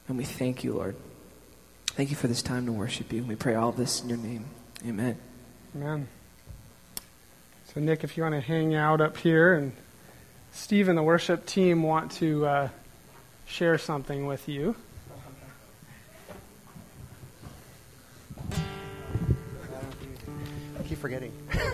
And we thank you, Lord. Thank you for this time to worship you. We pray all of this in your name. Amen. Amen. So Nick, if you want to hang out up here, and Steve and the worship team want to share something with you. I keep forgetting.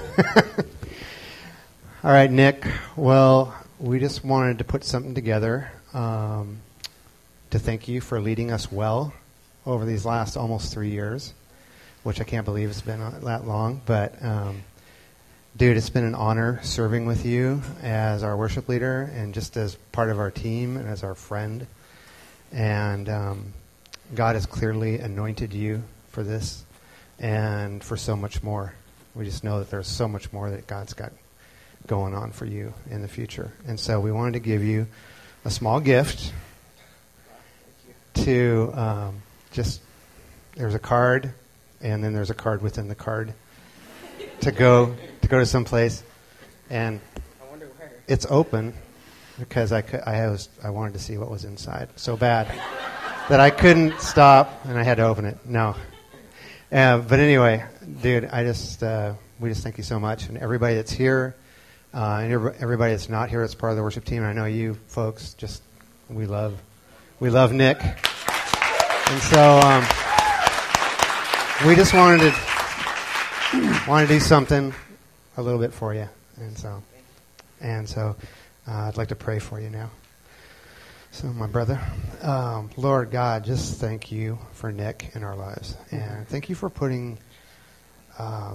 All right, Nick. Well, we just wanted to put something together to thank you for leading us well over these last almost 3 years, which I can't believe it's been that long. But, dude, it's been an honor serving with you as our worship leader and just as part of our team and as our friend. And God has clearly anointed you for this and for so much more. We just know that there's so much more that God's got going on for you in the future. And so we wanted to give you a small gift to there's a card, and then there's a card within the card to go to some place. And I wonder where. it's open because I wanted to see what was inside so bad that I couldn't stop, and I had to open it. No. But anyway, dude, we just thank you so much. And everybody that's here, and everybody that's not here, that's part of the worship team. I know you folks, we love Nick. And so we just wanted to do something a little bit for you. And so I'd like to pray for you now. So, my brother, Lord God, just thank you for Nick in our lives, and thank you for putting a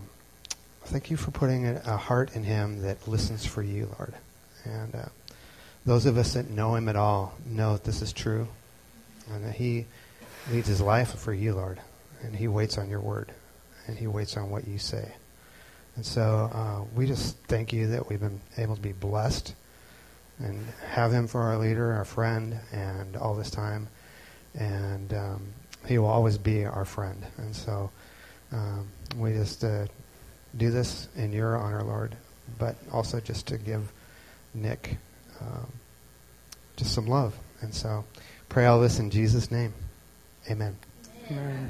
heart in him that listens for you, Lord. And those of us that know him at all know that this is true, and that he leads his life for you, Lord, and he waits on your word, and he waits on what you say. And so we just thank you that we've been able to be blessed and have him for our leader, our friend, and all this time. And he will always be our friend. And so we just do this in your honor, Lord, but also just to give Nick just some love. And so pray all this in Jesus' name. Amen. Amen.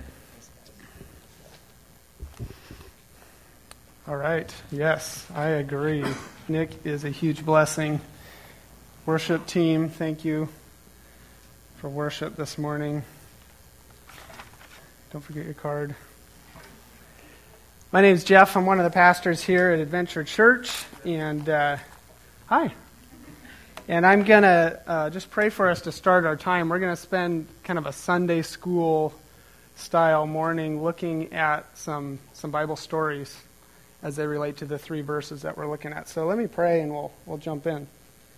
All right. Yes, I agree. Nick is a huge blessing. Worship team, thank you for worship this morning. Don't forget your card. My name's Jeff. I'm one of the pastors here at Adventure Church. And hi. And I'm going to just pray for us to start our time. We're going to spend kind of a Sunday school style morning looking at some Bible stories as they relate to the 3 verses that we're looking at. So let me pray and we'll jump in.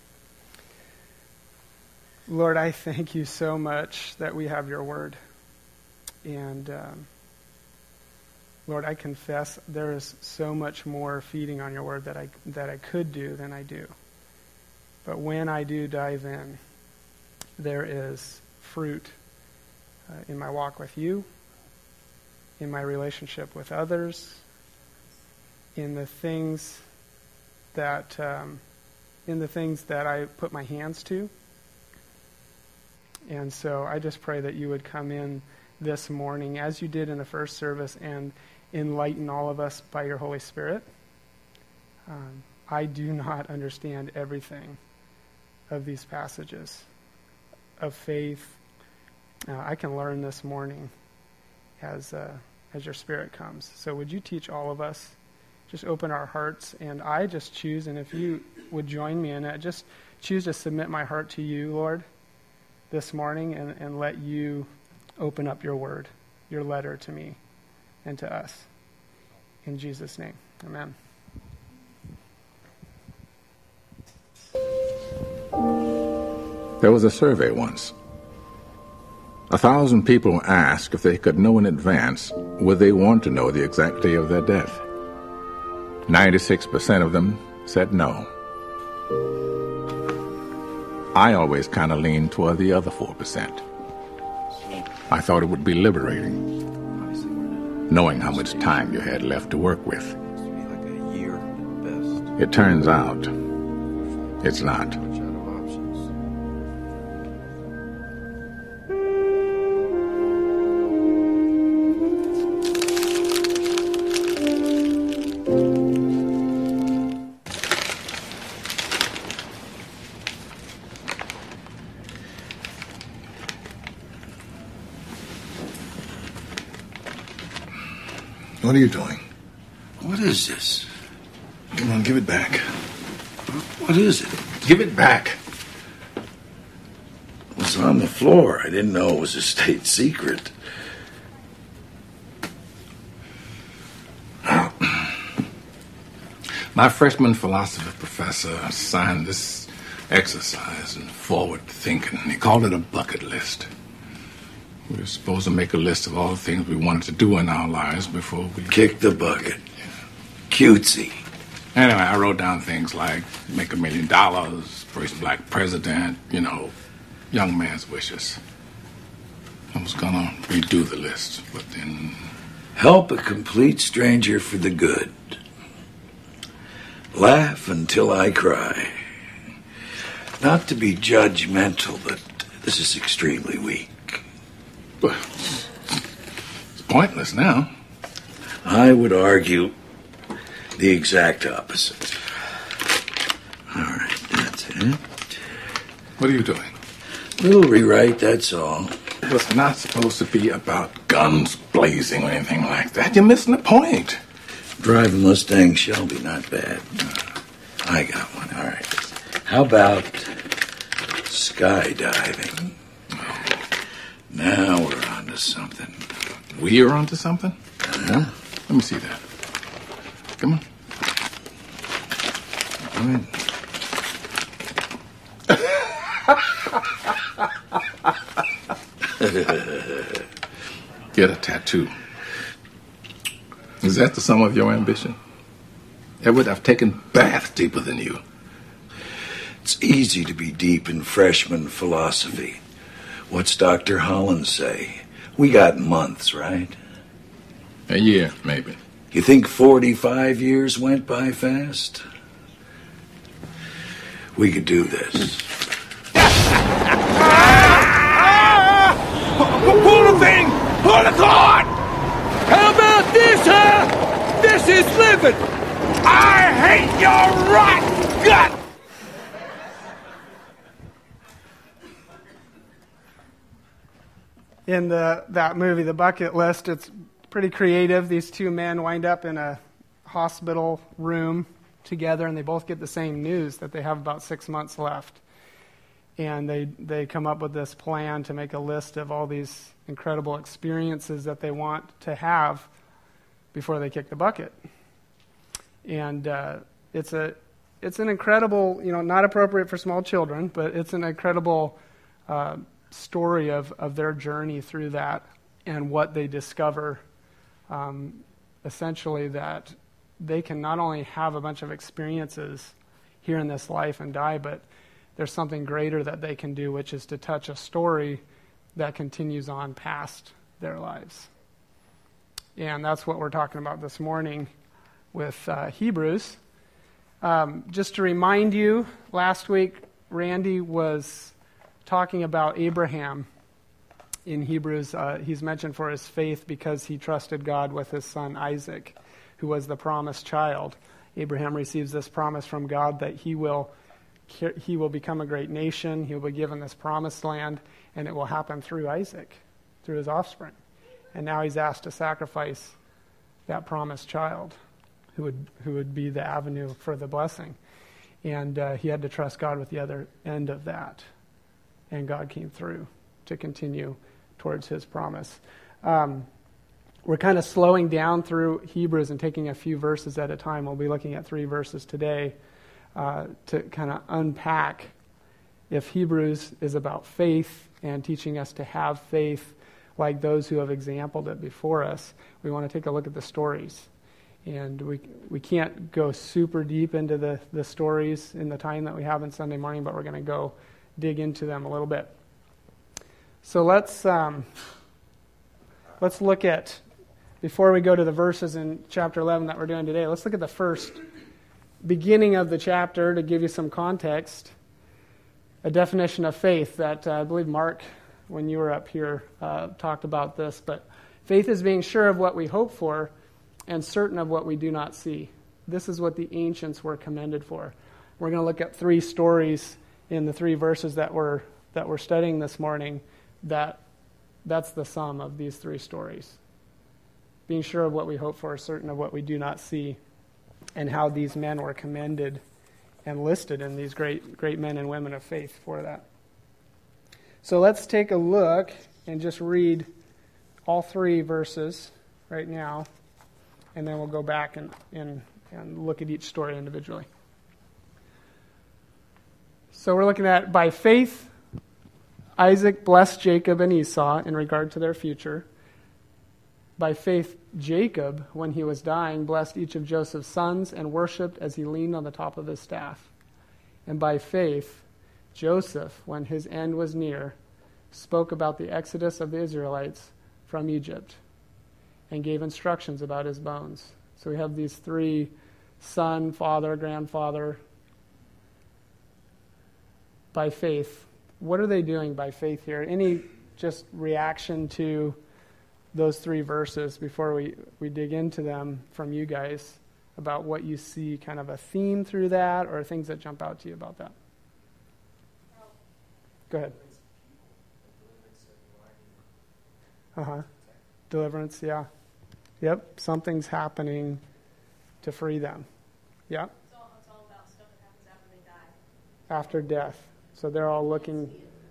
Lord, I thank you so much that we have your word. And Lord, I confess there is so much more feeding on your word that I could do than I do. But when I do dive in, there is fruit in my walk with you, in my relationship with others, in the things that I put my hands to. And so I just pray that you would come in this morning, as you did in the first service, and enlighten all of us by your Holy Spirit. I do not understand everything of these passages of faith. I can learn this morning as your Spirit comes. So would you teach all of us? Just open our hearts, and I just choose, and if you would join me in it, just choose to submit my heart to you, Lord, this morning, and let you open up your word, your letter to me and to us. In Jesus' name, amen. There was a survey once. 1,000 people asked if they could know in advance would they want to know the exact day of their death. 96% of them said no. I always kind of leaned toward the other 4%. I thought it would be liberating, knowing how much time you had left to work with. It turns out, it's not. What are you doing? What is this? Come on, give it back. What is it? Give it back. It was on the floor. I didn't know it was a state secret. My freshman philosophy professor assigned this exercise in forward thinking. He called it a bucket list. We were supposed to make a list of all the things we wanted to do in our lives before we... Kick the bucket. Cutesy. Anyway, I wrote down things like make $1 million, first black president, young man's wishes. I was gonna redo the list, but then... Help a complete stranger for the good. Laugh until I cry. Not to be judgmental, but this is extremely weak. But it's pointless now. I would argue the exact opposite. All right, that's it. What are you doing? Little rewrite, that's all. It was not supposed to be about guns blazing or anything like that. You're missing the point. Drive a Mustang Shelby, not bad. I got one, all right. How about skydiving? Now we're on to something. We're onto something? Huh? Let me see that. Come on. Get a tattoo. Is that the sum of your ambition? Edward, I've taken baths deeper than you. It's easy to be deep in freshman philosophy. What's Dr. Holland say? We got months, right? A year, maybe. You think 45 years went by fast? We could do this. Pull the thing! Pull the cord! How about this, huh? This is living! I hate your rotten gut! In that movie, The Bucket List, it's pretty creative. These two men wind up in a hospital room together, and they both get the same news that they have about 6 months left. And they come up with this plan to make a list of all these incredible experiences that they want to have before they kick the bucket. And it's an incredible, not appropriate for small children, but it's an incredible story of their journey through that and what they discover, essentially that they can not only have a bunch of experiences here in this life and die, but there's something greater that they can do, which is to touch a story that continues on past their lives. And that's what we're talking about this morning with Hebrews. Just to remind you, last week Randy was talking about Abraham in Hebrews. He's mentioned for his faith because he trusted God with his son Isaac, who was the promised child. Abraham receives this promise from God that he will become a great nation, he will be given this promised land, and it will happen through Isaac, through his offspring. And now he's asked to sacrifice that promised child who would be the avenue for the blessing. And he had to trust God with the other end of that. And God came through to continue towards his promise. We're kind of slowing down through Hebrews and taking a few verses at a time. We'll be looking at 3 verses today to kind of unpack if Hebrews is about faith and teaching us to have faith like those who have exampled it before us. We want to take a look at the stories. And we can't go super deep into the stories in the time that we have on Sunday morning, but we're going to go dig into them a little bit. So let's look at, before we go to the verses in chapter 11 that we're doing today, let's look at the first beginning of the chapter to give you some context, a definition of faith that I believe Mark, when you were up here, talked about this. But faith is being sure of what we hope for and certain of what we do not see. This is what the ancients were commended for. We're going to look at 3 stories in the 3 verses that we're studying this morning. That's the sum of these 3 stories. being sure of what we hope for, certain of what we do not see, and how these men were commended and listed in these great men and women of faith for that. So let's take a look and just read all 3 verses right now, and then we'll go back and look at each story individually. So we're looking at, by faith, Isaac blessed Jacob and Esau in regard to their future. By faith, Jacob, when he was dying, blessed each of Joseph's sons and worshipped as he leaned on the top of his staff. And by faith, Joseph, when his end was near, spoke about the exodus of the Israelites from Egypt and gave instructions about his bones. So we have these 3, son, father, grandfather, by faith. What are they doing by faith here? Any just reaction to those 3 verses before we dig into them from you guys about what you see, kind of a theme through that, or things that jump out to you about that? Go ahead. Deliverance, yeah. Yep, something's happening to free them. Yeah. It's all about stuff that happens after they die. After death. So they're all looking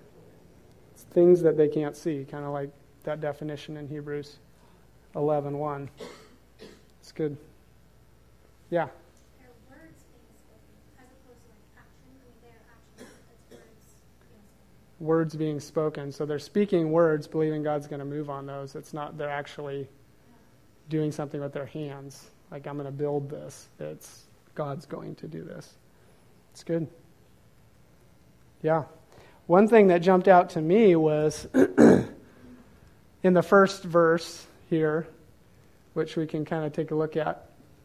things that they can't see, kind of like that definition in Hebrews 11:1. It's good. Yeah. They're words being spoken, as opposed to like action. I mean, they're action. It's words being spoken. Words being spoken. So they're speaking words, believing God's going to move on those. It's not they're actually doing something with their hands. Like, I'm going to build this. It's God's going to do this. It's good. Yeah. One thing that jumped out to me was in the first verse here, which we can kind of take a look at.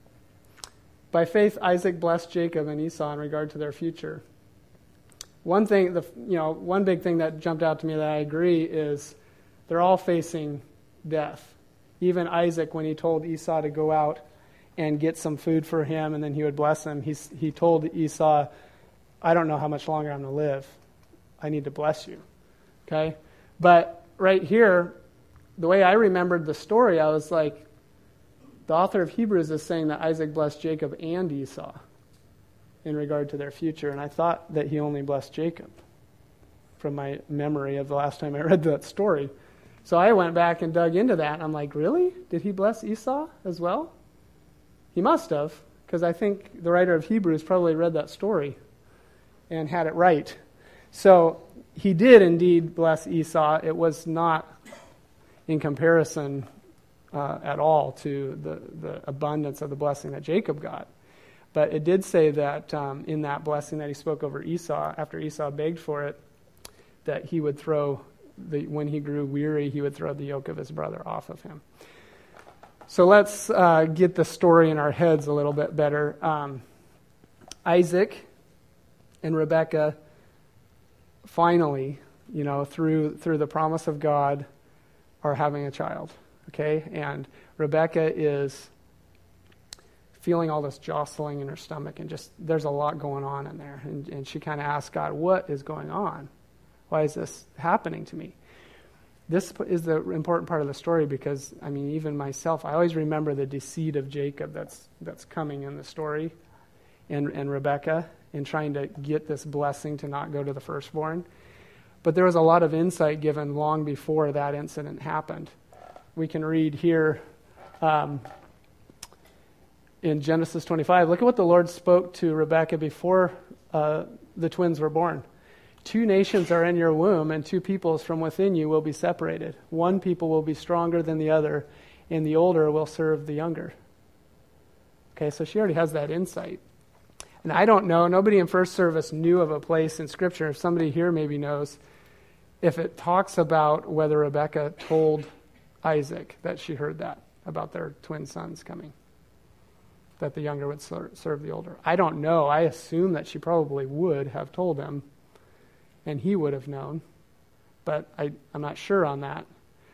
By faith, Isaac blessed Jacob and Esau in regard to their future. One thing, one big thing that jumped out to me that I agree is they're all facing death. Even Isaac, when he told Esau to go out and get some food for him and then he would bless him, he told Esau, I don't know how much longer I'm going to live. I need to bless you. Okay? But right here, the way I remembered the story, I was like, the author of Hebrews is saying that Isaac blessed Jacob and Esau in regard to their future. And I thought that he only blessed Jacob from my memory of the last time I read that story. So I went back and dug into that, and I'm like, really? Did he bless Esau as well? He must have, because I think the writer of Hebrews probably read that story and had it right. So he did indeed bless Esau. It was not in comparison at all to the abundance of the blessing that Jacob got. But it did say that in that blessing that he spoke over Esau, after Esau begged for it, that he would when he grew weary, he would throw the yoke of his brother off of him. So let's get the story in our heads a little bit better. Isaac and Rebekah finally, through the promise of God, are having a child. Okay? And Rebekah is feeling all this jostling in her stomach, and just there's a lot going on in there. And she kind of asks God, what is going on? Why is this happening to me? This is the important part of the story because, even myself, I always remember the deceit of Jacob that's coming in the story and Rebekah in trying to get this blessing to not go to the firstborn. But there was a lot of insight given long before that incident happened. We can read here in Genesis 25. Look at what the Lord spoke to Rebekah before the twins were born. 2 nations are in your womb, and 2 peoples from within you will be separated. 1 people will be stronger than the other, and the older will serve the younger. Okay, so she already has that insight. And I don't know, nobody in first service knew of a place in Scripture, if somebody here maybe knows, if it talks about whether Rebekah told Isaac that she heard that, about their twin sons coming, that the younger would serve the older. I don't know. I assume that she probably would have told him, and he would have known, but I'm not sure on that.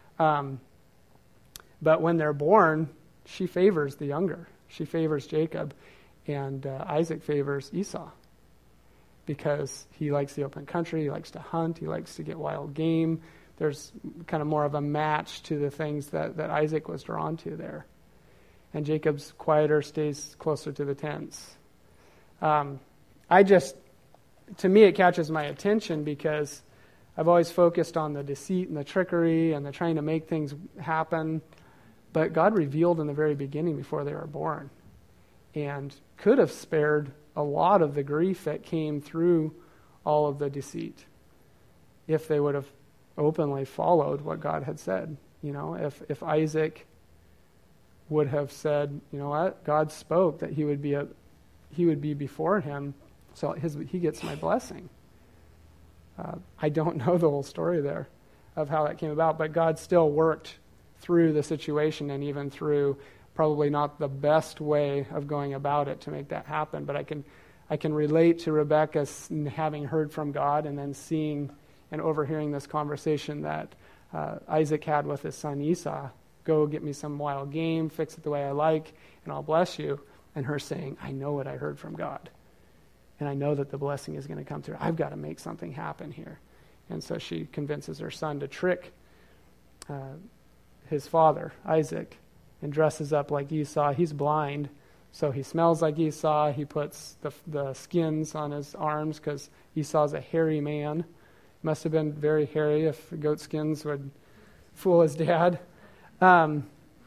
But when they're born, she favors the younger. She favors Jacob, and Isaac favors Esau because he likes the open country, he likes to hunt, he likes to get wild game, there's kind of more of a match to the things that Isaac was drawn to there. And Jacob's quieter, stays closer to the tents. To me, it catches my attention because I've always focused on the deceit and the trickery and the trying to make things happen. But God revealed in the very beginning before they were born, and could have spared a lot of the grief that came through all of the deceit if they would have openly followed what God had said. If Isaac would have said, you know what, God spoke that he would be before him, so he gets my blessing. I don't know the whole story there of how that came about, but God still worked through the situation and even through probably not the best way of going about it to make that happen. But I can relate to Rebekah having heard from God and then seeing and overhearing this conversation that Isaac had with his son Esau. Go get me some wild game, fix it the way I like, and I'll bless you. And her saying, I know what I heard from God. And I know that the blessing is going to come through. I've got to make something happen here. And so she convinces her son to trick his father, Isaac, and dresses up like Esau. He's blind, so he smells like Esau. He puts the skins on his arms because Esau's a hairy man. Must have been very hairy if goat skins would fool his dad. And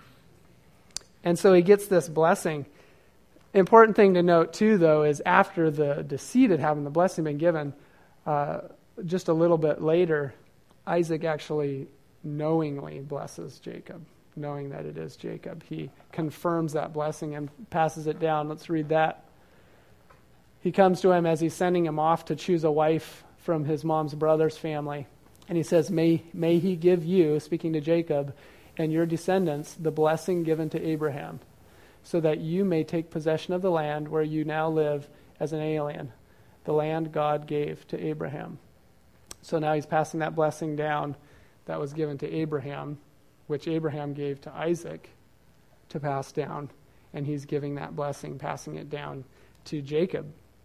so he gets this blessing. Important thing to note, too, though, is after the deceit had happened, the blessing been given, just a little bit later, Isaac actually knowingly blesses Jacob, knowing that it is Jacob. He confirms that blessing and passes it down. Let's read that. He comes to him as he's sending him off to choose a wife from his mom's brother's family. And he says, may he give you, speaking to Jacob, and your descendants, the blessing given to Abraham, so that you may take possession of the land where you now live as an alien, the land God gave to Abraham. So now he's passing that blessing down that was given to Abraham, which Abraham gave to Isaac to pass down, and he's giving that blessing, passing it down to Jacob.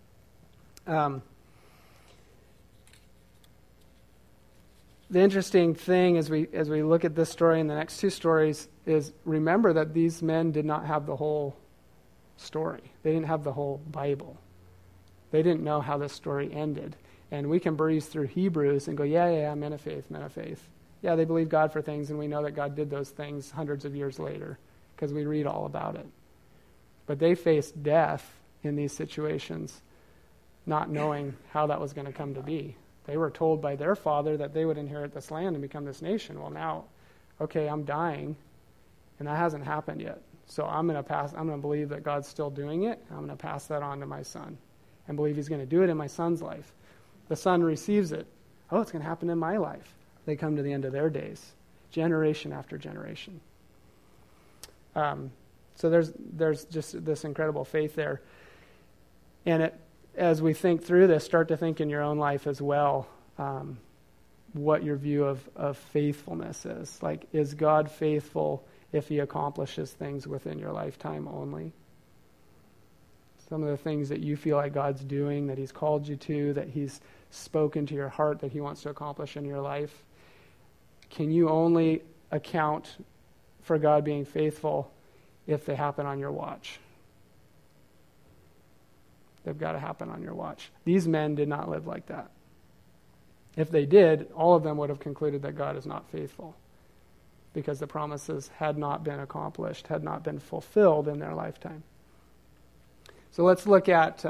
The interesting thing as we look at this story and the next two stories is remember that these men did not have the whole story. They didn't have the whole Bible. They didn't know how this story ended. And we can breeze through Hebrews and go, yeah, men of faith. Yeah, they believe God for things, and we know that God did those things hundreds of years later because we read all about it. But they faced death in these situations, not knowing how that was going to come to be. They were told by their father that they would inherit this land and become this nation. Well, now, okay, I'm dying, and that hasn't happened yet. So I'm going to believe that God's still doing it. I'm going to pass that on to my son and believe he's going to do it in my son's life. The son receives it. Oh, it's going to happen in my life. They come to the end of their days, generation after generation. So there's just this incredible faith there. And as we think through this, start to think in your own life as well what your view of faithfulness is. Like, is God faithful if he accomplishes things within your lifetime only? Some of the things that you feel like God's doing, that he's called you to, that he's spoken to your heart, that he wants to accomplish in your life, can you only account for God being faithful if they happen on your watch? They've got to happen on your watch. These men did not live like that. If they did, all of them would have concluded that God is not faithful because the promises had not been accomplished, had not been fulfilled in their lifetime. So let's look at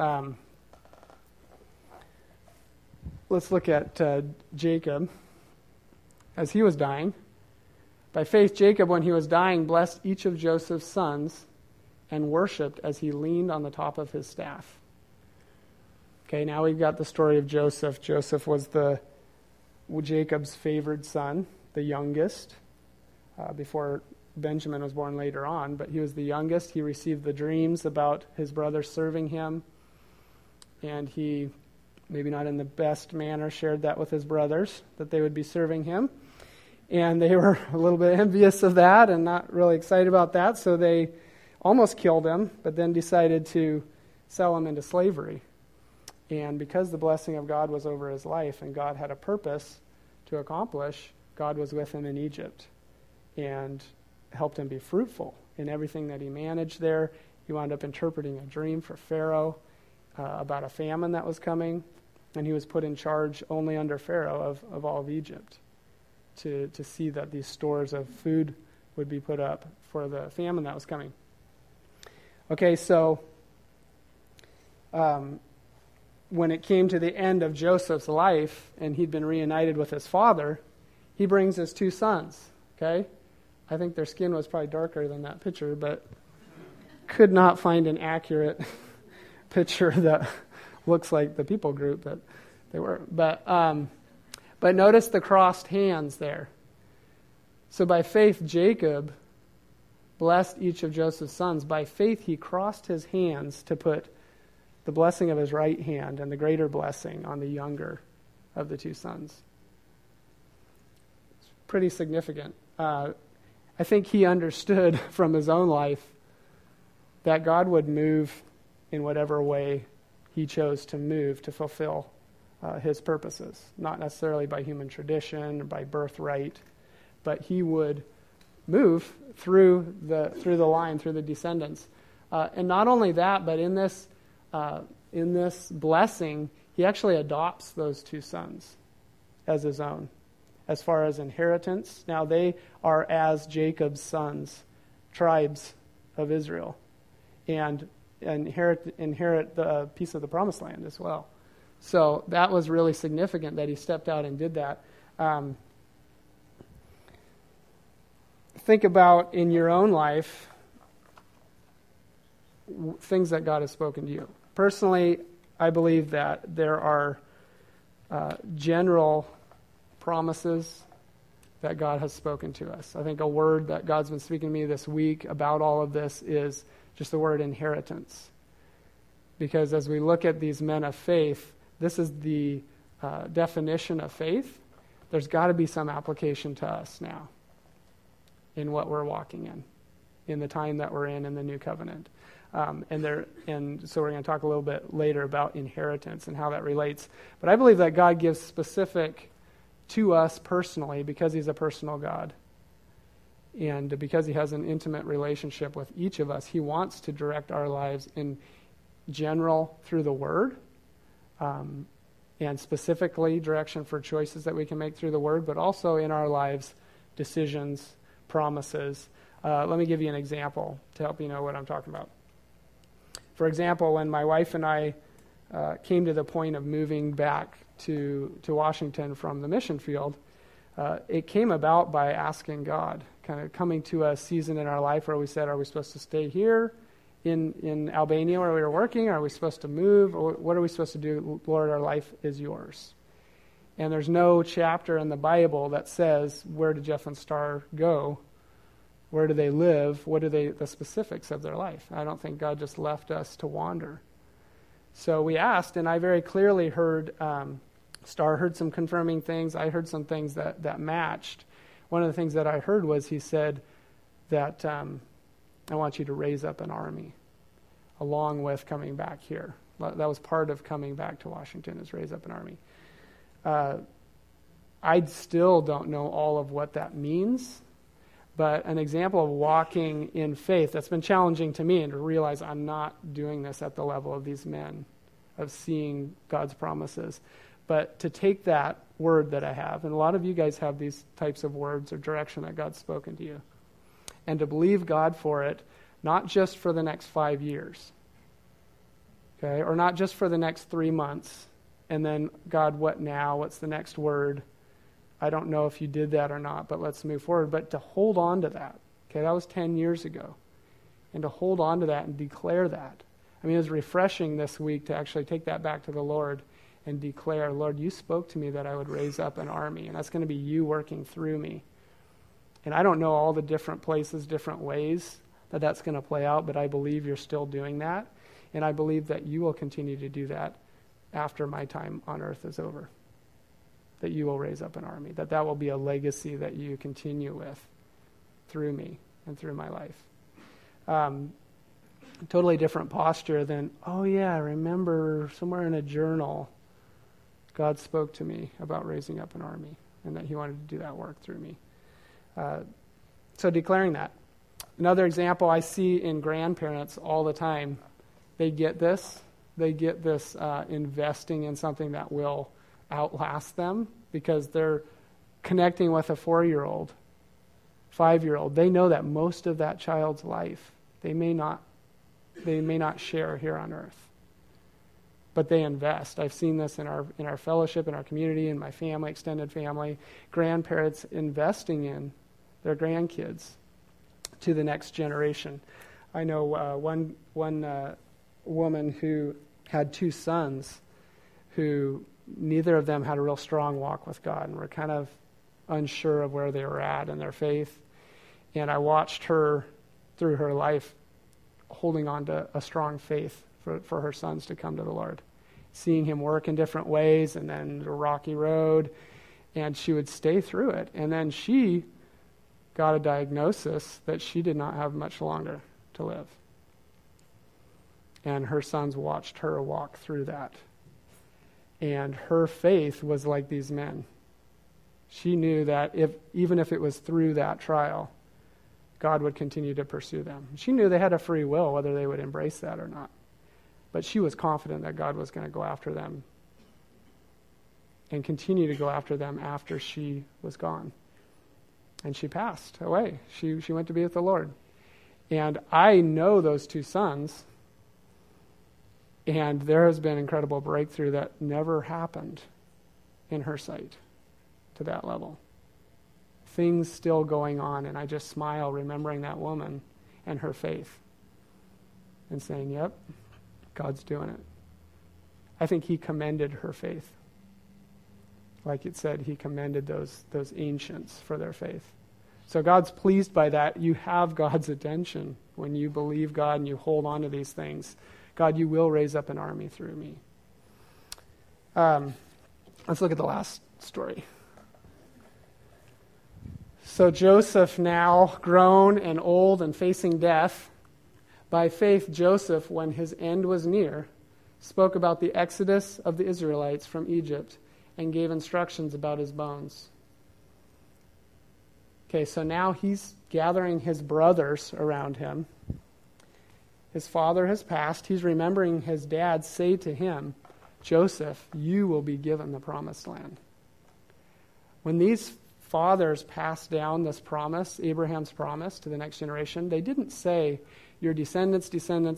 Jacob as he was dying. By faith, Jacob, when he was dying, blessed each of Joseph's sons and worshipped as he leaned on the top of his staff. Okay, now we've got the story of Joseph. Joseph was Jacob's favored son, the youngest, before Benjamin was born later on, but he was the youngest. He received the dreams about his brothers serving him, and he, maybe not in the best manner, shared that with his brothers, that they would be serving him. And they were a little bit envious of that and not really excited about that, so they almost killed him, but then decided to sell him into slavery. And because the blessing of God was over his life and God had a purpose to accomplish, God was with him in Egypt and helped him be fruitful in everything that he managed there. He wound up interpreting a dream for Pharaoh about a famine that was coming, and he was put in charge only under Pharaoh of all of Egypt to see that these stores of food would be put up for the famine that was coming. Okay, so when it came to the end of Joseph's life and he'd been reunited with his father, he brings his two sons, okay? I think their skin was probably darker than that picture, but could not find an accurate picture that looks like the people group that they were. But notice the crossed hands there. So by faith, Jacob blessed each of Joseph's sons. By faith, he crossed his hands to put the blessing of his right hand and the greater blessing on the younger of the two sons. It's pretty significant. I think he understood from his own life that God would move in whatever way he chose to move to fulfill his purposes, not necessarily by human tradition or by birthright, but he would move through the line, through the descendants. And not only that, but in this blessing, he actually adopts those two sons as his own, as far as inheritance. Now they are as Jacob's sons, tribes of Israel, and inherit the piece of the promised land as well. So that was really significant that he stepped out and did that. Think about in your own life things that God has spoken to you. Personally, I believe that there are general promises that God has spoken to us. I think a word that God's been speaking to me this week about all of this is just the word inheritance. Because as we look at these men of faith, this is the definition of faith. There's got to be some application to us now in what we're walking in the time that we're in the new covenant. And so we're going to talk a little bit later about inheritance and how that relates. But I believe that God gives specific to us personally because he's a personal God. And because he has an intimate relationship with each of us, he wants to direct our lives in general through the Word, and specifically direction for choices that we can make through the Word, but also in our lives, decisions, promises. Let me give you an example to help you know what I'm talking about. For example, when my wife and I came to the point of moving back to Washington from the mission field, it came about by asking God, kind of coming to a season in our life where we said, are we supposed to stay here in Albania where we were working? Are we supposed to move? Or what are we supposed to do? Lord, our life is yours. And there's no chapter in the Bible that says, where did Jeff and Star go? Where do they live? What are the specifics of their life? I don't think God just left us to wander. So we asked, and I very clearly heard, Star heard some confirming things. I heard some things that matched. One of the things that I heard was he said that I want you to raise up an army along with coming back here. That was part of coming back to Washington, is raise up an army. I still don't know all of what that means, but an example of walking in faith that's been challenging to me, and to realize I'm not doing this at the level of these men, of seeing God's promises. But to take that word that I have, and a lot of you guys have these types of words or direction that God's spoken to you, and to believe God for it, not just for the next 5 years, okay, or not just for the next 3 months, and then, God, what now? What's the next word? I don't know if you did that or not, but let's move forward. But to hold on to that, okay, that was 10 years ago, and to hold on to that and declare that. I mean, it was refreshing this week to actually take that back to the Lord and declare, Lord, you spoke to me that I would raise up an army, and that's going to be you working through me. And I don't know all the different places, different ways that that's going to play out, but I believe you're still doing that, and I believe that you will continue to do that after my time on earth is over, that you will raise up an army, that will be a legacy that you continue with through me and through my life. Totally different posture than, oh yeah, I remember somewhere in a journal, God spoke to me about raising up an army. and that he wanted to do that work through me. So declaring that. Another example I see in grandparents all the time, they get this investing in something that will outlast them because they're connecting with a 4-year-old, 5-year-old. They know that most of that child's life they may not share here on earth, but they invest. I've seen this in our fellowship, in our community, in my family, extended family, grandparents investing in their grandkids to the next generation. I know one woman who had 2 sons who neither of them had a real strong walk with God and were kind of unsure of where they were at in their faith. And I watched her through her life holding on to a strong faith for her sons to come to the Lord, seeing him work in different ways, and then the rocky road, and she would stay through it. And then she got a diagnosis that she did not have much longer to live. And her sons watched her walk through that. And her faith was like these men. She knew that even if it was through that trial, God would continue to pursue them. She knew they had a free will, whether they would embrace that or not. But she was confident that God was going to go after them and continue to go after them after she was gone. And she passed away. She went to be with the Lord. And I know those 2 sons, and there has been incredible breakthrough that never happened in her sight to that level. Things still going on, and I just smile remembering that woman and her faith and saying, yep, God's doing it. I think he commended her faith. Like it said, he commended those ancients for their faith. So God's pleased by that. You have God's attention when you believe God and you hold on to these things. God, you will raise up an army through me. Let's look at the last story. So Joseph, now grown and old and facing death, by faith Joseph, when his end was near, spoke about the exodus of the Israelites from Egypt and gave instructions about his bones. Okay, so now he's gathering his brothers around him. His father has passed. He's remembering his dad say to him, Joseph, you will be given the promised land. When these fathers passed down this promise, Abraham's promise to the next generation, they didn't say, your descendants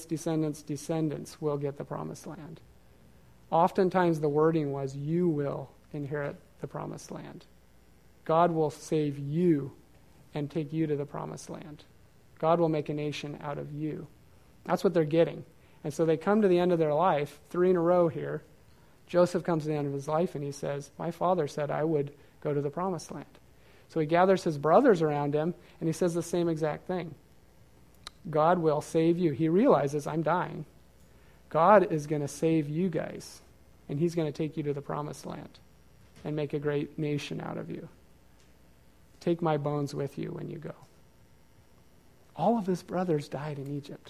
will get the promised land. Oftentimes the wording was, you will inherit the promised land. God will save you and take you to the promised land. God will make a nation out of you. That's what they're getting. And so they come to the end of their life, 3 in a row here. Joseph comes to the end of his life and he says, my father said I would go to the promised land. So he gathers his brothers around him and he says the same exact thing. God will save you. He realizes, I'm dying. God is going to save you guys, and he's going to take you to the promised land and make a great nation out of you. Take my bones with you when you go. All of his brothers died in Egypt.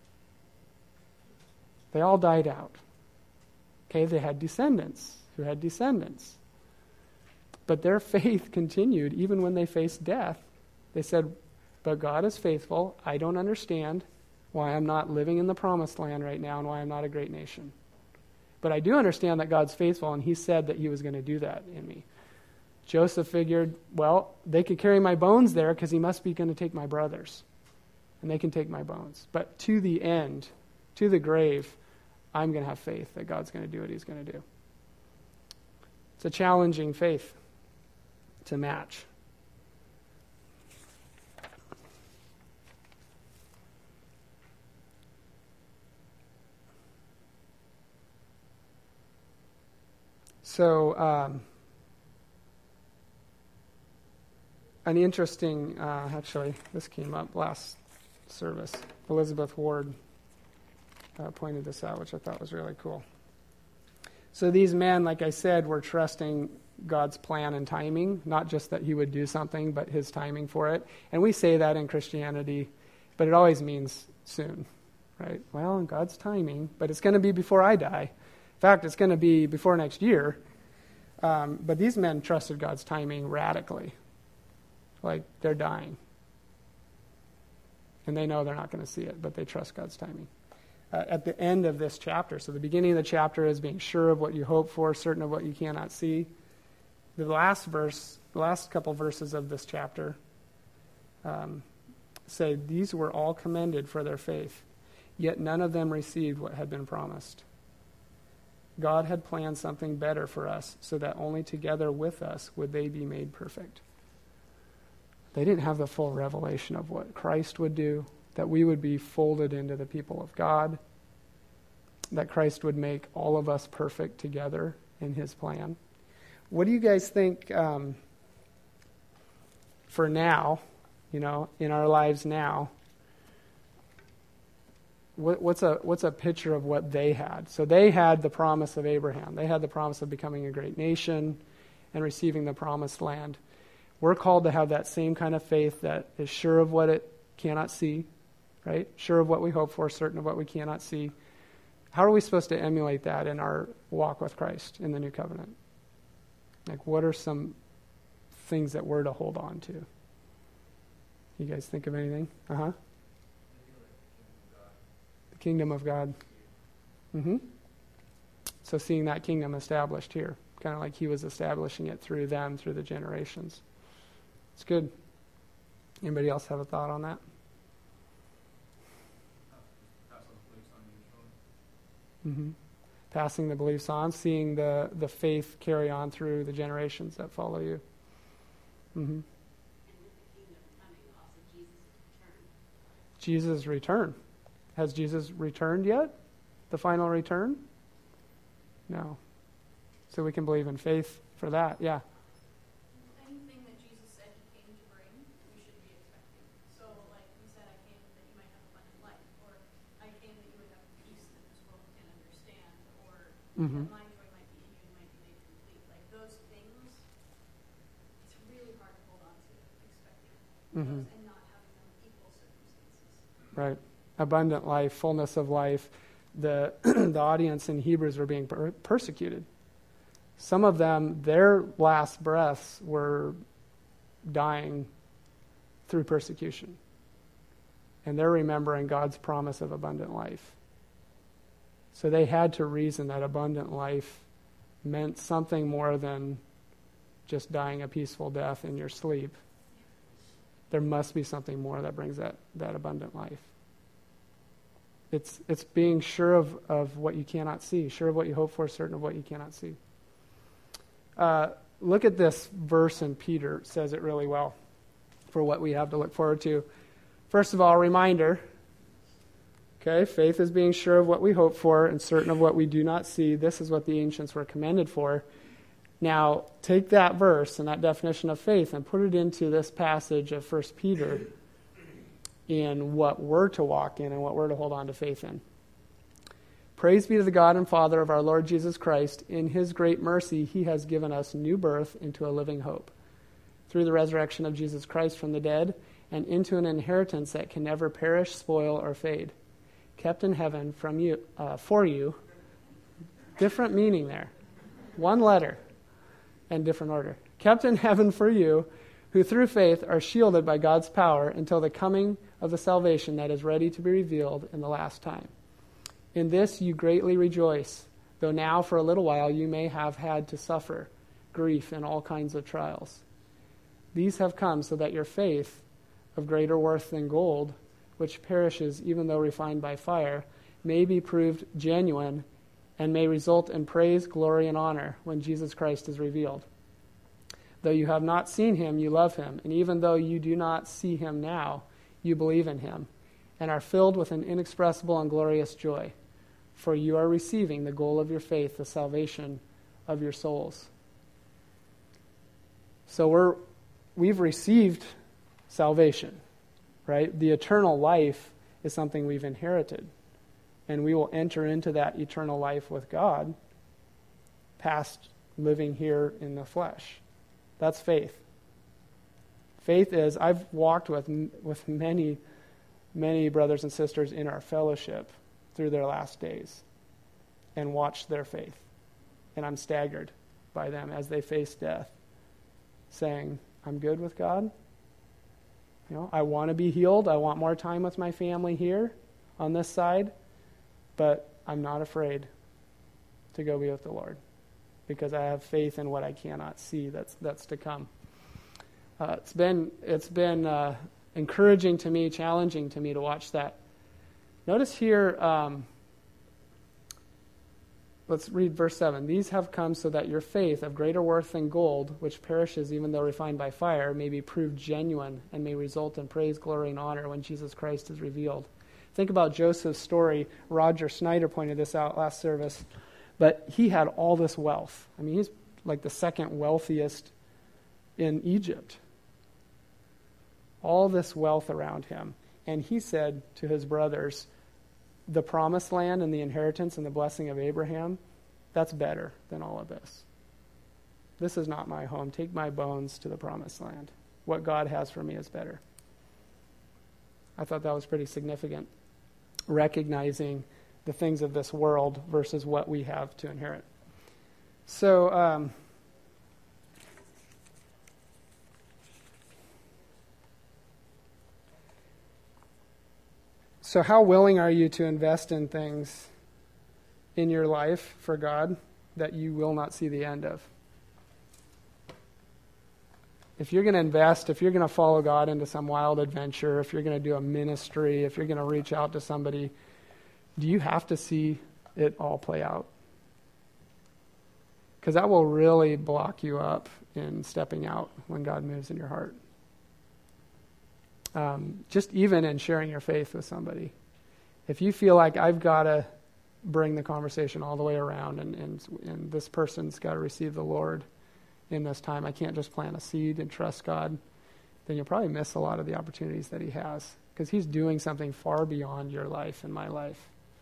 They all died out. Okay, they had descendants who had descendants. But their faith continued even when they faced death. They said, but God is faithful. I don't understand why I'm not living in the promised land right now and why I'm not a great nation. But I do understand that God's faithful, and he said that he was going to do that in me. Joseph figured, well, they could carry my bones there because he must be going to take my brothers. And they can take my bones. But to the end, to the grave, I'm going to have faith that God's going to do what he's going to do. It's a challenging faith to match. So, an interesting, actually, this came up last service. Elizabeth Ward pointed this out, which I thought was really cool. So these men, like I said, were trusting God's plan and timing, not just that he would do something, but his timing for it. And we say that in Christianity, but it always means soon, right? Well, in God's timing, but it's going to be before I die. In fact, it's going to be before next year. But these men trusted God's timing radically. Like, they're dying. And they know they're not going to see it, but they trust God's timing. At the end of this chapter, so the beginning of the chapter is being sure of what you hope for, certain of what you cannot see. The last couple verses of this chapter say, these were all commended for their faith, yet none of them received what had been promised. God had planned something better for us, so that only together with us would they be made perfect. They didn't have the full revelation of what Christ would do, that we would be folded into the people of God, that Christ would make all of us perfect together in his plan. What do you guys think for now, in our lives now? What's a picture of what they had? So they had the promise of Abraham. They had the promise of becoming a great nation and receiving the promised land. We're called to have that same kind of faith that is sure of what it cannot see, right? Sure of what we hope for, certain of what we cannot see. How are we supposed to emulate that in our walk with Christ in the new covenant? Like, what are some things that we're to hold on to? You guys think of anything? The kingdom of God. So seeing that kingdom established here, kind of like he was establishing it through them, through the generations. It's good. Anybody else have a thought on that? Passing the beliefs on, seeing the faith carry on through the generations that follow you. And with the kingdom coming, also Jesus' return. Has Jesus returned yet? The final return? No. So we can believe in faith for that, yeah. Anything that Jesus said he came to bring, we should be expecting. So, like he said, I came that you might have abundant life, or I came that you would have peace that this world can't understand, or that my joy might be in you and might be made complete. Like those things, it's really hard to hold on to, expecting those and not having them equal circumstances. Right. Abundant life, fullness of life. The audience in Hebrews were being persecuted. Some of them, their last breaths were dying through persecution. And they're remembering God's promise of abundant life. So they had to reason that abundant life meant something more than just dying a peaceful death in your sleep. There must be something more that brings that abundant life. It's being sure of what you cannot see, sure of what you hope for, certain of what you cannot see. Look at this verse in Peter. It says it really well for what we have to look forward to. First of all, reminder. Okay, faith is being sure of what we hope for and certain of what we do not see. This is what the ancients were commended for. Now, take that verse and that definition of faith and put it into this passage of 1 Peter in what we're to walk in and what we're to hold on to faith in. Praise be to the God and Father of our Lord Jesus Christ. In his great mercy, he has given us new birth into a living hope through the resurrection of Jesus Christ from the dead and into an inheritance that can never perish, spoil, or fade, kept in heaven from you, for you. Different meaning there. One letter and different order. Kept in heaven for you, who through faith are shielded by God's power until the coming of the salvation that is ready to be revealed in the last time. In this you greatly rejoice, though now for a little while you may have had to suffer grief and all kinds of trials. These have come so that your faith, of greater worth than gold, which perishes even though refined by fire, may be proved genuine and may result in praise, glory, and honor when Jesus Christ is revealed. Though you have not seen him, you love him, and even though you do not see him now, you believe in him, and are filled with an inexpressible and glorious joy, for you are receiving the goal of your faith, the salvation of your souls. So we've received salvation, right? The eternal life is something we've inherited, and we will enter into that eternal life with God past living here in the flesh. That's faith. Faith is, I've walked with many, many brothers and sisters in our fellowship through their last days and watched their faith. And I'm staggered by them as they face death, saying, I'm good with God. I want to be healed. I want more time with my family here on this side, but I'm not afraid to go be with the Lord because I have faith in what I cannot see that's to come. It's been encouraging to me, challenging to me to watch that. Notice here, let's read verse 7. These have come so that your faith, of greater worth than gold, which perishes even though refined by fire, may be proved genuine and may result in praise, glory, and honor when Jesus Christ is revealed. Think about Joseph's story. Roger Snyder pointed this out last service. But he had all this wealth. I mean, he's like the second wealthiest in Egypt. All this wealth around him. And he said to his brothers, the promised land and the inheritance and the blessing of Abraham, that's better than all of this. This is not my home. Take my bones to the promised land. What God has for me is better. I thought that was pretty significant, recognizing the things of this world versus what we have to inherit. So, So how willing are you to invest in things in your life for God that you will not see the end of? If you're going to invest, if you're going to follow God into some wild adventure, if you're going to do a ministry, if you're going to reach out to somebody, do you have to see it all play out? Because that will really block you up in stepping out when God moves in your heart. Just even in sharing your faith with somebody. If you feel like I've got to bring the conversation all the way around and this person's got to receive the Lord in this time, I can't just plant a seed and trust God, then you'll probably miss a lot of the opportunities that he has. Because he's doing something far beyond your life and my life.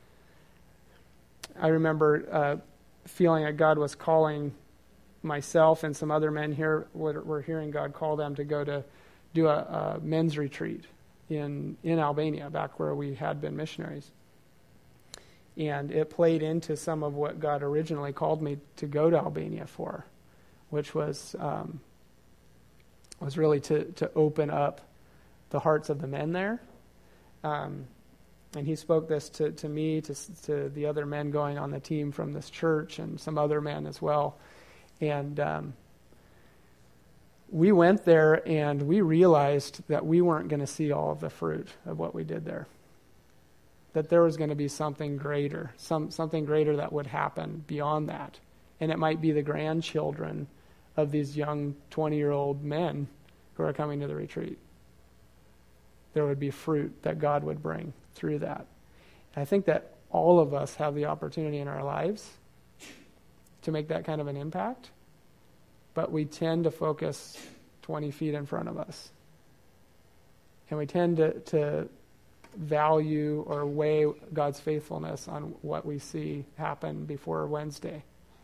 I remember feeling that God was calling myself and some other men here, we're hearing God call them to go to do a men's retreat in Albania, back where we had been missionaries. And it played into some of what God originally called me to go to Albania for, which was really to open up the hearts of the men there. And he spoke this to me, to the other men going on the team from this church, and some other men as well. And we went there and we realized that we weren't going to see all of the fruit of what we did there. That there was going to be something greater, something greater that would happen beyond that. And it might be the grandchildren of these young 20-year-old men who are coming to the retreat. There would be fruit that God would bring through that. And I think that all of us have the opportunity in our lives to make that kind of an impact. But we tend to focus 20 feet in front of us. And we tend to value or weigh God's faithfulness on what we see happen before Wednesday.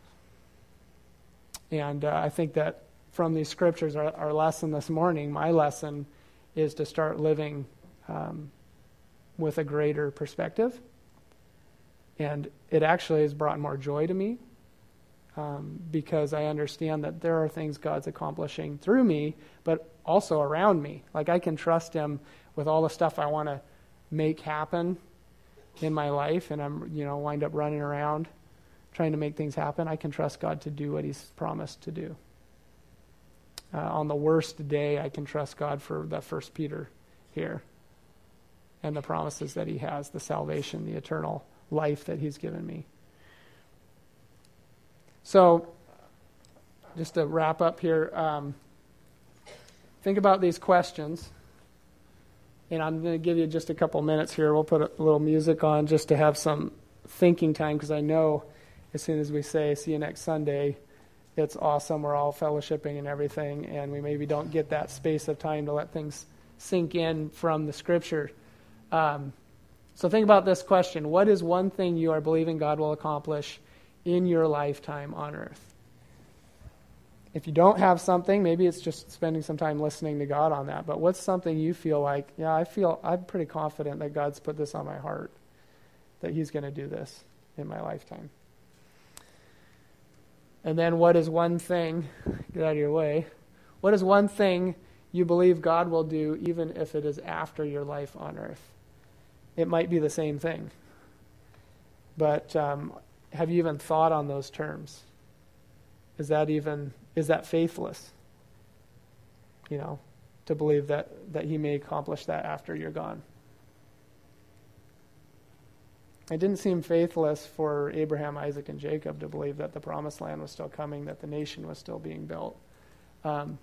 And I think that from these scriptures, our lesson this morning, my lesson, is to start living with a greater perspective. And it actually has brought more joy to me. Because I understand that there are things God's accomplishing through me, but also around me. Like I can trust him with all the stuff I want to make happen in my life, and I'm, wind up running around trying to make things happen. I can trust God to do what he's promised to do. On the worst day, I can trust God for the 1 Peter here and the promises that he has, the salvation, the eternal life that he's given me. So, just to wrap up here, think about these questions. And I'm going to give you just a couple minutes here. We'll put a little music on just to have some thinking time, because I know as soon as we say, see you next Sunday, it's awesome. We're all fellowshipping and everything, and we maybe don't get that space of time to let things sink in from the Scripture. So think about this question. What is one thing you are believing God will accomplish in your lifetime on earth? If you don't have something, maybe it's just spending some time listening to God on that. But what's something you feel like, I'm pretty confident that God's put this on my heart, that he's going to do this in my lifetime. And then what is one thing, get out of your way, what is one thing you believe God will do even if it is after your life on earth? It might be the same thing. But have you even thought on those terms? Is that faithless? To believe that he may accomplish that after you're gone. It didn't seem faithless for Abraham, Isaac, and Jacob to believe that the promised land was still coming, that the nation was still being built. You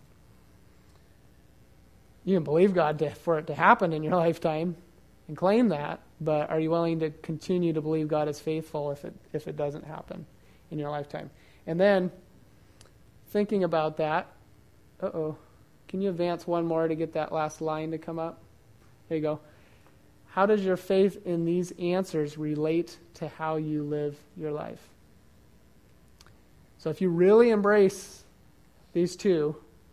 can believe God for it to happen in your lifetime and claim that, but are you willing to continue to believe God is faithful if it doesn't happen in your lifetime? And then, thinking about that, can you advance one more to get that last line to come up? There you go. How does your faith in these answers relate to how you live your life? So if you really embrace these two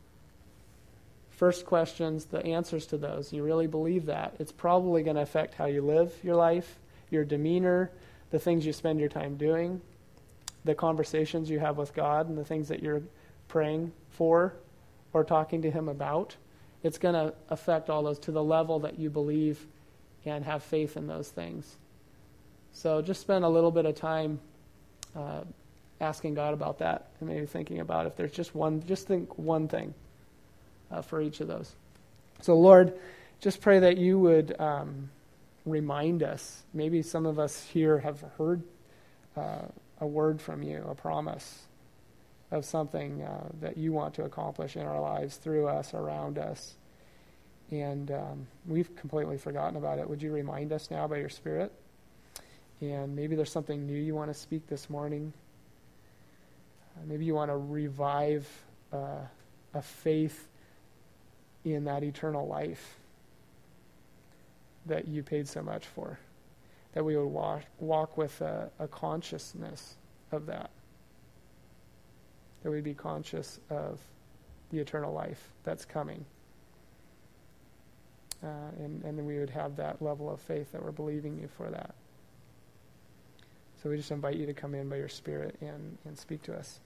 first questions, the answers to those, you really believe that, it's probably going to affect how you live your life, your demeanor, the things you spend your time doing, the conversations you have with God, and the things that you're praying for or talking to Him about. It's going to affect all those to the level that you believe and have faith in those things. So just spend a little bit of time asking God about that, and maybe thinking about if there's just think one thing for each of those. So Lord, just pray that you would remind us. Maybe some of us here have heard a word from you, a promise of something that you want to accomplish in our lives, through us, around us. And we've completely forgotten about it. Would you remind us now by your Spirit? And maybe there's something new you want to speak this morning. Maybe you want to revive a faith in that eternal life that you paid so much for. That we would walk with a consciousness of that. That we'd be conscious of the eternal life that's coming. And then we would have that level of faith that we're believing you for that. So we just invite you to come in by your Spirit and speak to us.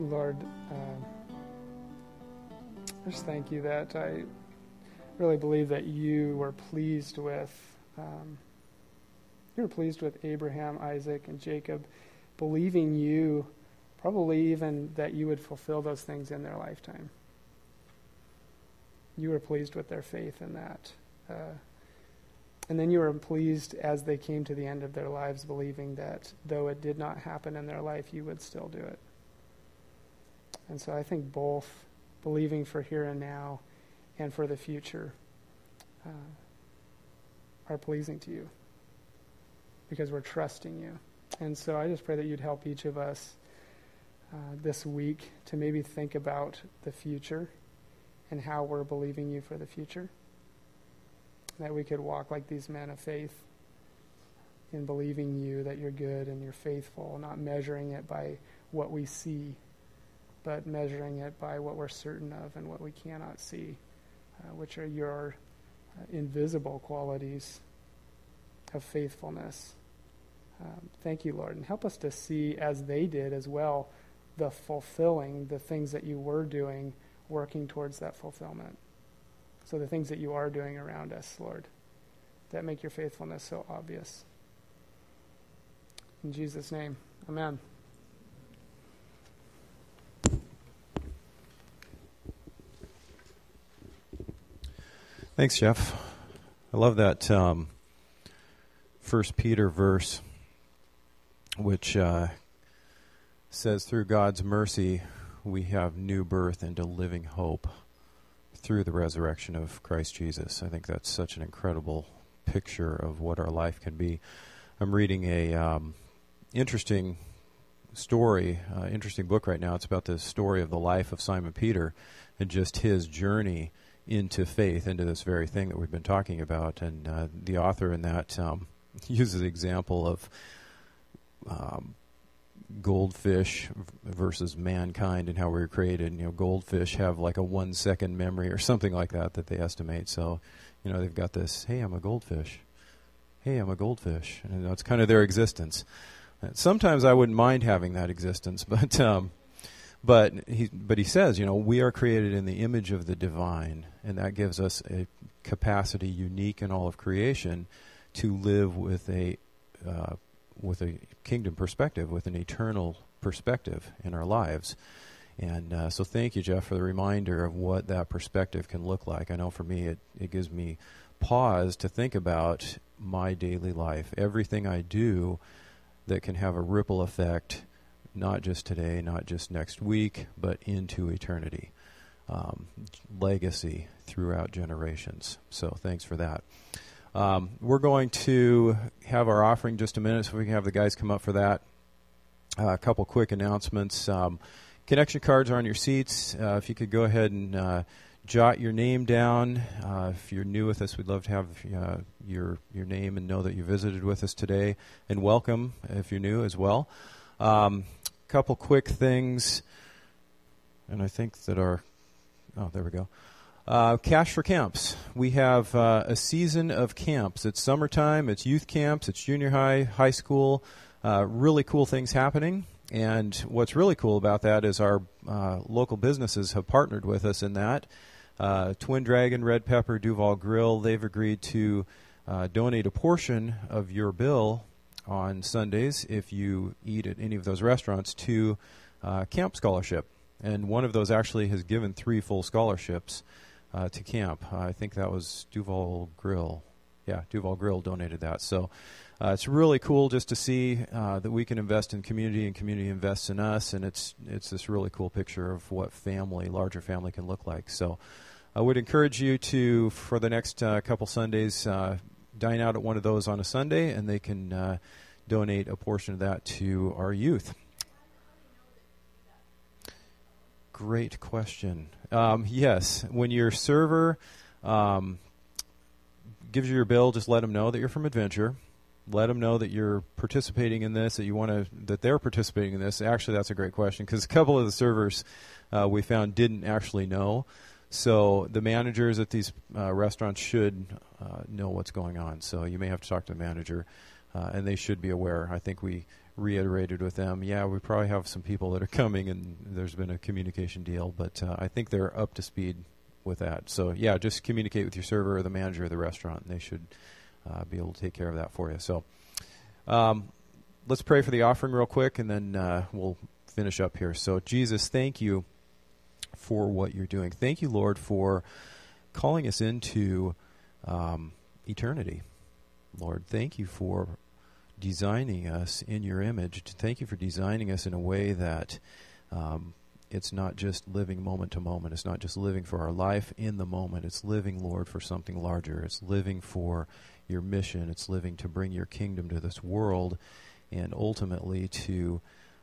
Lord, I just thank you that I really believe that you were pleased with Abraham, Isaac, and Jacob, believing you, probably even that you would fulfill those things in their lifetime. You were pleased with their faith in that. And then you were pleased as they came to the end of their lives, believing that though it did not happen in their life, you would still do it. And so I think both believing for here and now and for the future are pleasing to you because we're trusting you. And so I just pray that you'd help each of us this week to maybe think about the future and how we're believing you for the future. That we could walk like these men of faith in believing you, that you're good and you're faithful, not measuring it by what we see, but measuring it by what we're certain of and what we cannot see, which are your invisible qualities of faithfulness. Thank you, Lord. And help us to see, as they did as well, the fulfilling, the things that you were doing, working towards that fulfillment. So the things that you are doing around us, Lord, that make your faithfulness so obvious. In Jesus' name, amen. Thanks, Jeff. I love that 1 Peter verse, which says, through God's mercy, we have new birth into living hope through the resurrection of Christ Jesus. I think that's such an incredible picture of what our life can be. I'm reading a interesting story, interesting book right now. It's about the story of the life of Simon Peter and just his journey into faith, into this very thing that we've been talking about. And the author in that uses the example of goldfish versus mankind and how we were created. You know, goldfish have like a 1 second memory or something like that they estimate. So, you know, they've got this, hey, I'm a goldfish. Hey, I'm a goldfish. And it's kind of their existence. And sometimes I wouldn't mind having that existence, but he says, you know, we are created in the image of the divine, and that gives us a capacity unique in all of creation to live with a kingdom perspective, with an eternal perspective in our lives. And so thank you, Jeff, for the reminder of what that perspective can look like. I know for me, it gives me pause to think about my daily life, everything I do that can have a ripple effect, not just today, not just next week, but into eternity. Legacy throughout generations. So thanks for that. We're going to have our offering in just a minute, so we can have the guys come up for that. A couple quick announcements. Connection cards are on your seats. If you could go ahead and jot your name down. If you're new with us, we'd love to have your name and know that you visited with us today. And welcome if you're new as well. Couple quick things, and I think that there we go. Cash for camps. We have a season of camps. It's summertime, it's youth camps, it's junior high, high school, really cool things happening. And what's really cool about that is our local businesses have partnered with us in that. Twin Dragon, Red Pepper, Duval Grill, they've agreed to donate a portion of your bill on Sundays if you eat at any of those restaurants to Camp Scholarship. And one of those actually has given 3 full scholarships to camp. I think that was Duval Grill. Yeah, Duval Grill donated that. So it's really cool just to see that we can invest in community and community invests in us, and it's this really cool picture of what larger family can look like. So I would encourage you to, for the next couple Sundays, dine out at one of those on a Sunday, and they can donate a portion of that to our youth. Great question. Yes, when your server gives you your bill, just let them know that you're from Adventure. Let them know that you're participating in this, that they're participating in this. Actually, that's a great question, because a couple of the servers we found didn't actually know. So the managers at these restaurants should know what's going on. So you may have to talk to the manager and they should be aware. I think we reiterated with them, yeah, we probably have some people that are coming, and there's been a communication deal, but I think they're up to speed with that. So, yeah, just communicate with your server or the manager of the restaurant, and they should be able to take care of that for you. So let's pray for the offering real quick, and then we'll finish up here. So, Jesus, thank you for what you're doing. Thank you, Lord, for calling us into eternity. Lord, thank you for designing us in your image. Thank you for designing us in a way that it's not just living moment to moment. It's not just living for our life in the moment. It's living, Lord, for something larger. It's living for your mission. It's living to bring your kingdom to this world, and ultimately to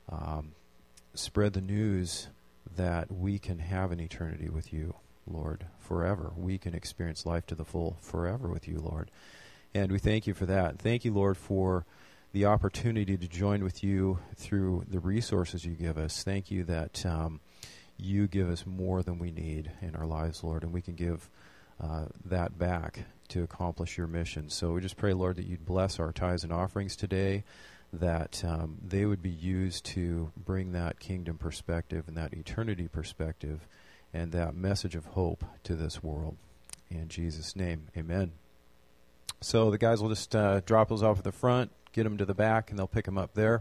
spread the news that we can have an eternity with you, Lord, forever. We can experience life to the full forever with you, Lord. And we thank you for that. Thank you, Lord, for the opportunity to join with you through the resources you give us. Thank you that you give us more than we need in our lives, Lord, and we can give that back to accomplish your mission. So we just pray, Lord, that you'd bless our tithes and offerings today, that they would be used to bring that kingdom perspective and that eternity perspective and that message of hope to this world. In Jesus' name, amen. So the guys will just drop those off at the front, get them to the back, and they'll pick them up there.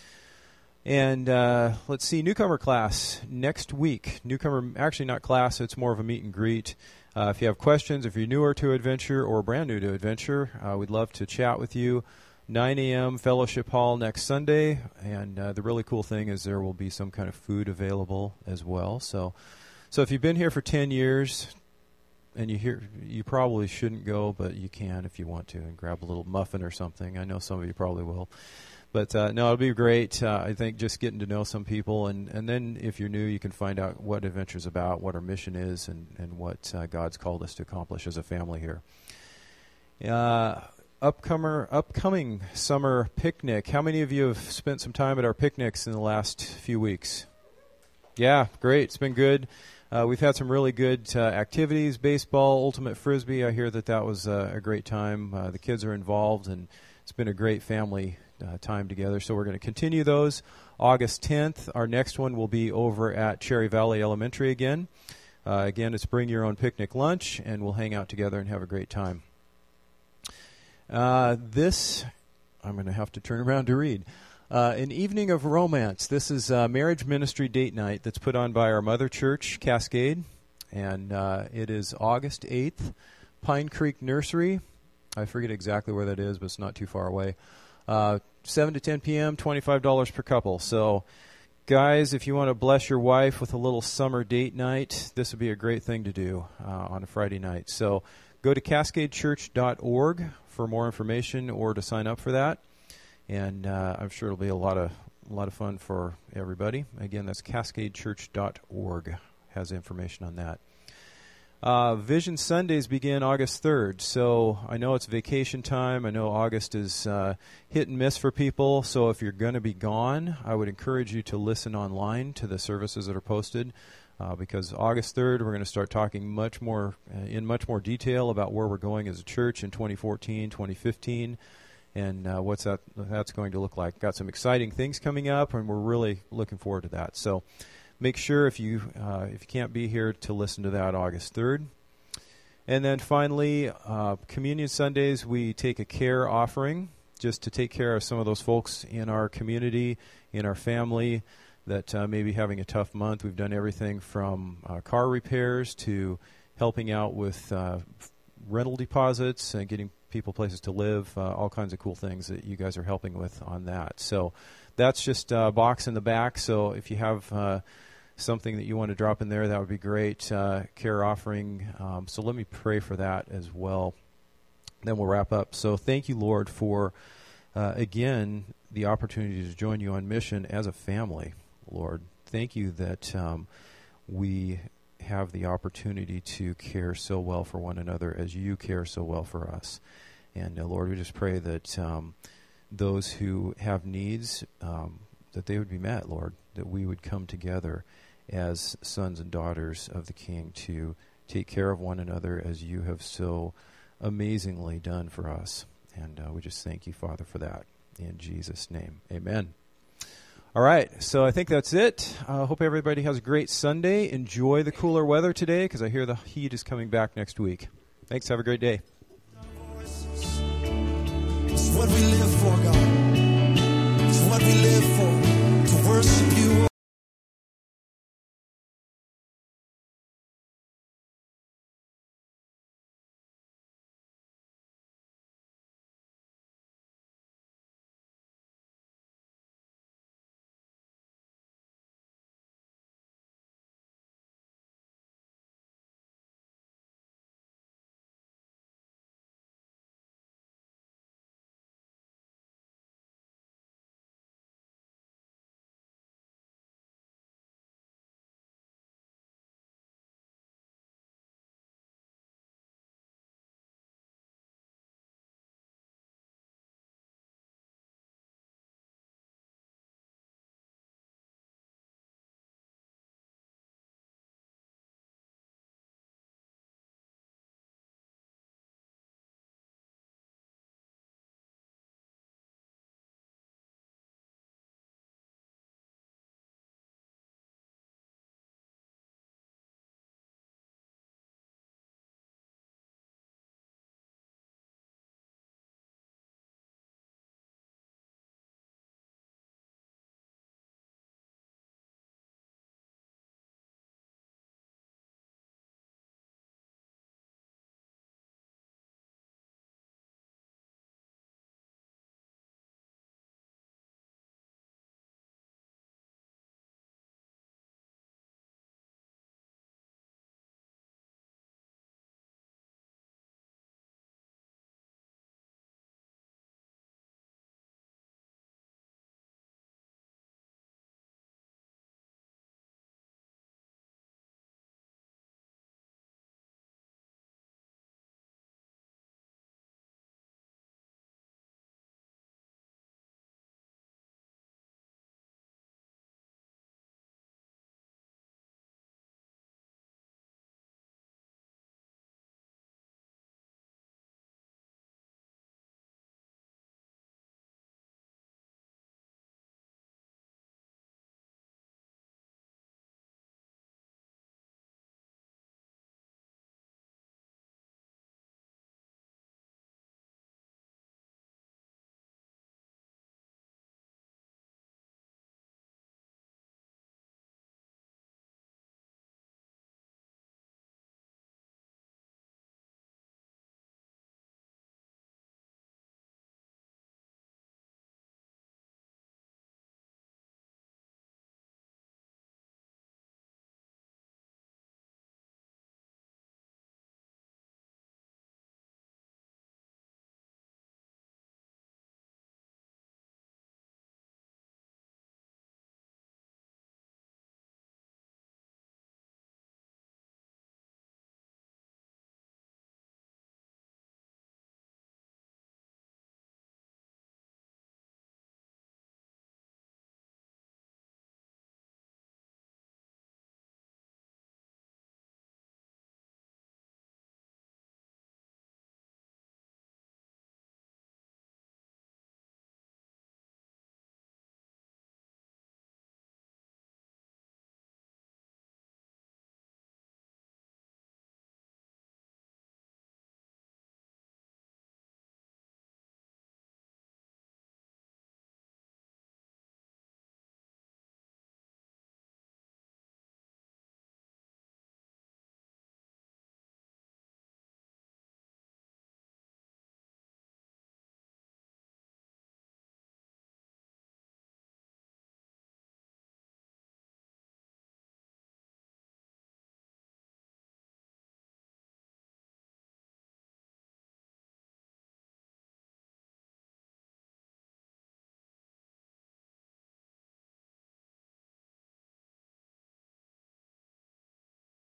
And let's see, newcomer class next week. Newcomer, actually not class, it's more of a meet and greet. If you have questions, if you're newer to Adventure or brand new to Adventure, we'd love to chat with you. 9 a.m. Fellowship Hall next Sunday. And the really cool thing is there will be some kind of food available as well. So if you've been here for 10 years, and you probably shouldn't go, but you can if you want to, and grab a little muffin or something. I know some of you probably will. But no, it'll be great. I think just getting to know some people, and then if you're new, you can find out what Adventure's about, what our mission is, and what God's called us to accomplish as a family here. Upcoming summer picnic. How many of you have spent some time at our picnics in the last few weeks? Yeah, great. It's been good. We've had some really good activities, baseball, ultimate frisbee. I hear that was a great time. The kids are involved, and it's been a great family time together. So we're going to continue those. August 10th, our next one will be over at Cherry Valley Elementary again. Again, it's bring your own picnic lunch, and we'll hang out together and have a great time. This, I'm going to have to turn around to read. An Evening of Romance. This is a marriage ministry date night that's put on by our mother church, Cascade, and it is August 8th, Pine Creek Nursery. I forget exactly where that is, but it's not too far away. 7 to 10 p.m., $25 per couple. So, guys, if you want to bless your wife with a little summer date night, this would be a great thing to do on a Friday night. So go to cascadechurch.org for more information or to sign up for that. And I'm sure it'll be a lot of fun for everybody. Again, that's cascadechurch.org has information on that. Vision Sundays begin August 3rd. So I know it's vacation time. I know August is hit and miss for people. So if you're going to be gone, I would encourage you to listen online to the services that are posted. Because August 3rd, we're going to start talking in much more detail about where we're going as a church in 2014, 2015. And what's that's going to look like. Got some exciting things coming up, and we're really looking forward to that. So make sure if you can't be here to listen to that August 3rd. And then finally, Communion Sundays, we take a care offering just to take care of some of those folks in our community, in our family that may be having a tough month. We've done everything from car repairs to helping out with rental deposits and getting people places to live, all kinds of cool things that you guys are helping with on that. So that's just a box in the back. So if you have something that you want to drop in there, that would be great. Care offering. So let me pray for that as well. Then we'll wrap up. So thank you, Lord, for, again, the opportunity to join you on mission as a family, Lord. Thank you that we have the opportunity to care so well for one another as you care so well for us. And Lord, we just pray that those who have needs, that they would be met, Lord, that we would come together as sons and daughters of the King to take care of one another as you have so amazingly done for us. And we just thank you, Father, for that. In Jesus' name, amen. All right, so I think that's it. I hope everybody has a great Sunday. Enjoy the cooler weather today, because I hear the heat is coming back next week. Thanks. Have a great day. It's what we live for, God. It's what we live for, to worship you.